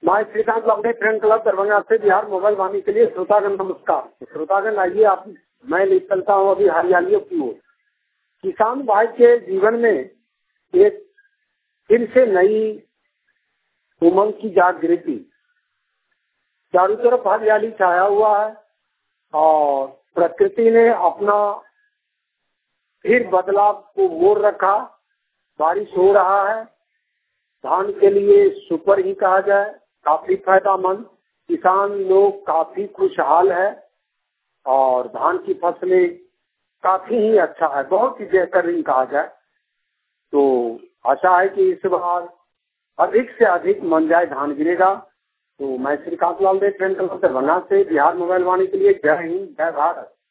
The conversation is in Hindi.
मैं श्रीकांत लौंडे फ्रेंड क्लब दरभंगा से बिहार मोबाइल वाणी के लिए श्रोतागण नमस्कार। श्रोतागण आइए आप मैं ले चलता हूँ अभी हरियालियों की ओर। किसान भाई के जीवन में एक फिर से नई उमंग की जागृति, चारों तरफ हरियाली छाया हुआ है और प्रकृति ने अपना फिर बदलाव को मोड़ रखा। बारिश हो रहा है, धान के लिए सुपर ही कहा जाए, काफी फायदेमंद। किसान लोग काफी खुशहाल है और धान की फसलें काफी ही अच्छा है, बहुत ही बेहतरीन कहा जाए। तो आशा है कि इस बार अधिक से अधिक मन जाए धान गिरेगा। तो मैं Shrikant Lal the friend club Darbhanga से बिहार मोबाइल वाणी के लिए जय हिंद, जय भारत।